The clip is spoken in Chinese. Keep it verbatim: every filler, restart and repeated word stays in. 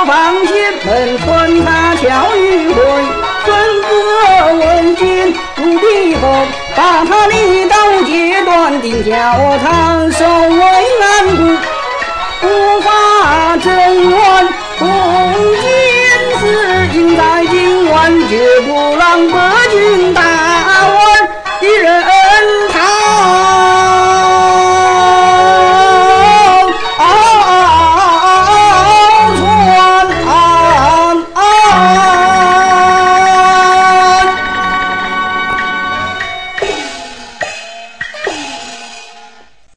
放心，门村他巧与会，孙子问津入敌后，把他立刀截断，定下我长守为安固，无法征完。红巾是应在今晚，绝不让国君打。